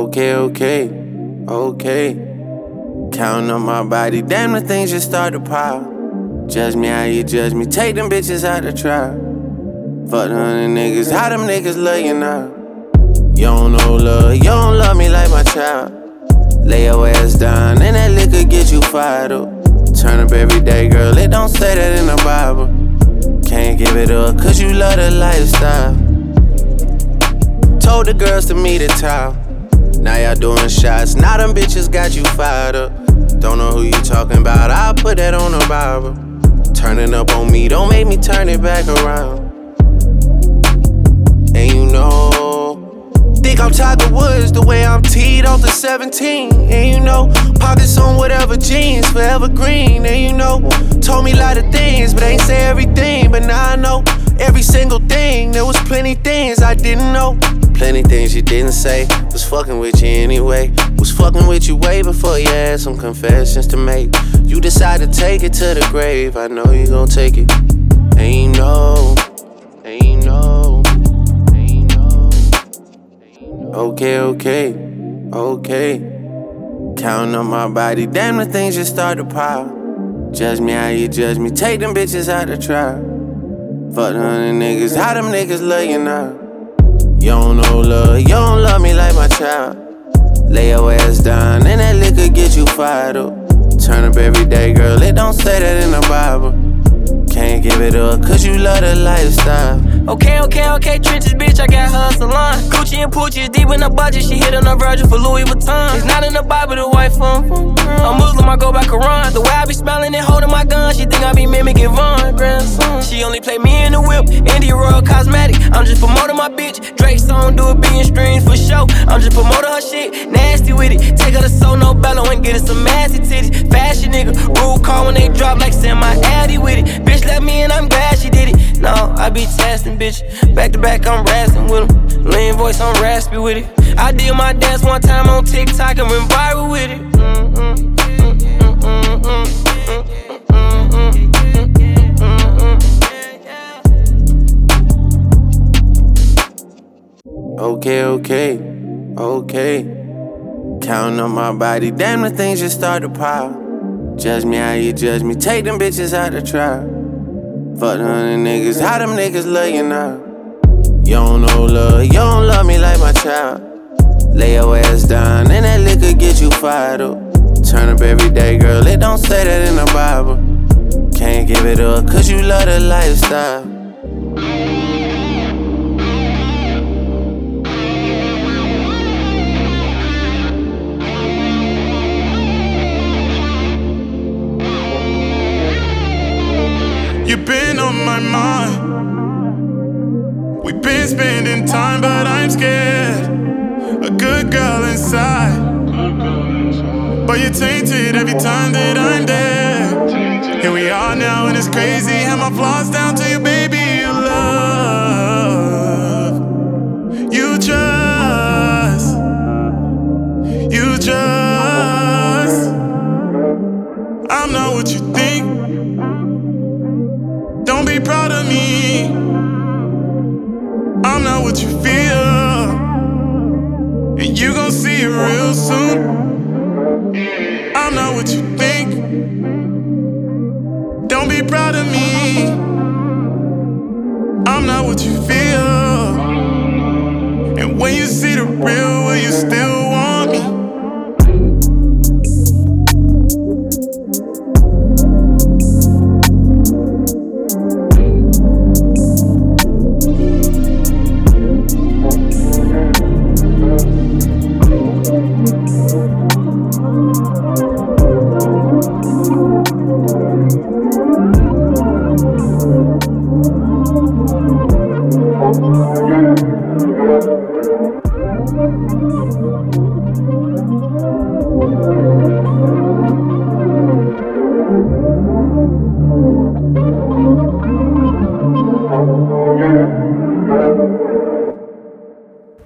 Okay. Counting on my body, damn, the things just start to pile. Judge me how you judge me, take them bitches out the trial. Fuck the 100 niggas, how them niggas love you now? You don't know love, you don't love me like my child. Lay your ass down, and that liquor get you fired up. Turn up every day, girl, it don't say that in the Bible. Can't give it up, cause you love the lifestyle. Told the girls to meet at town. Now y'all doing shots, now them bitches got you fired up. Don't know who you talking about, I'll put that on the Bible. Turning up on me, don't make me turn it back around. And you know, think I'm Tiger Woods the way I'm teed off the 17. And you know, pockets on whatever jeans, forever green. And you know, told me a lot of things, but ain't say everything. But now I know every single thing. There was plenty things I didn't know. Plenty things you didn't say. Was fucking with you anyway. Was fucking with you way before you had some confessions to make. You decided to take it to the grave. I know you gon' take it. And you know. Okay. Counting on my body, damn, the things just start to pile. Judge me how you judge me, take them bitches out the trial. Fuck the 100 niggas, how them niggas love you now? You don't know love, you don't love me like my child. Lay your ass down, and that liquor get you fired up. Turn up every day, girl, it don't say that in the Bible. Can't give it up, cause you love the lifestyle. Okay, trenches, bitch, I got her a salon. Gucci and Poochie is deep in the budget, she hit on the Virgil for Louis Vuitton. It's not in the Bible, the white phone. I'm Muslim, I go by Quran. The way I be smiling and holding my gun, she think I be mimicking Von grandson. She only play me in the whip, Indie Royal Cosmetic. I'm just promoting my bitch, Drake song, do a billion streams for show. I'm just promoting her shit, nasty with it. Take her to Sono Bello and get her some massy titties. Fashion nigga, rule call when they drop like semi-addy with it. Bitch let me in, I'm glad she did it. No, I be testing, bitch. Back to back, I'm rasping with him. Lean voice, I'm raspy with it. I did my dance one time on TikTok and went viral with it. Okay. Counting on my body, damn, the things just start to pile. Judge me how you judge me, take them bitches out the trial. Fuck the 100 niggas, how them niggas love you now? You don't know love, you don't love me like my child. Lay your ass down, and that liquor get you fired up. Turn up every day, girl, it don't say that in the Bible. Can't give it up, cause you love the lifestyle. You've been on my mind. We've been spending time, but I'm scared. A good girl inside, but you're tainted every time that I'm there. Here we are now, and it's crazy. Have my flaws down to you, baby. You love, you trust. I'm not what you think. Don't be proud of me. I'm not what you feel, and you gon' see it real soon. I'm not what you think. Don't be proud of me. I'm not what you feel, and when you see the real, will you still want me?